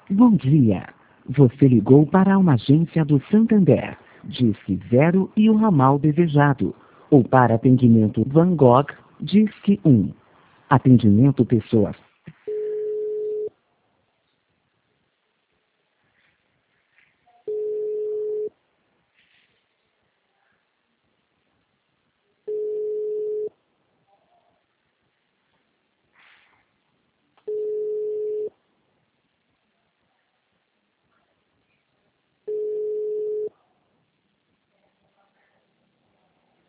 Bom dia. Você ligou para uma agência do Santander. Disque 0 e o ramal desejado. Ou para atendimento Van Gogh, Disque 1. Atendimento pessoas